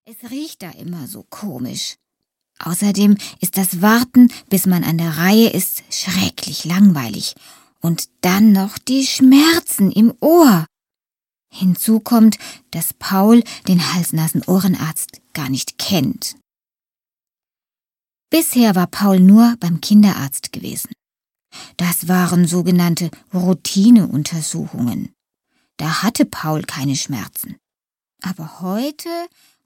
Es riecht da immer so komisch. Außerdem ist das Warten, bis man an der Reihe ist, schrecklich langweilig. Und dann noch die Schmerzen im Ohr. Hinzu kommt, dass Paul den Hals-Nasen-Ohrenarzt gar nicht kennt. Bisher war Paul nur beim Kinderarzt gewesen. Das waren sogenannte Routineuntersuchungen. Da hatte Paul keine Schmerzen. Aber heute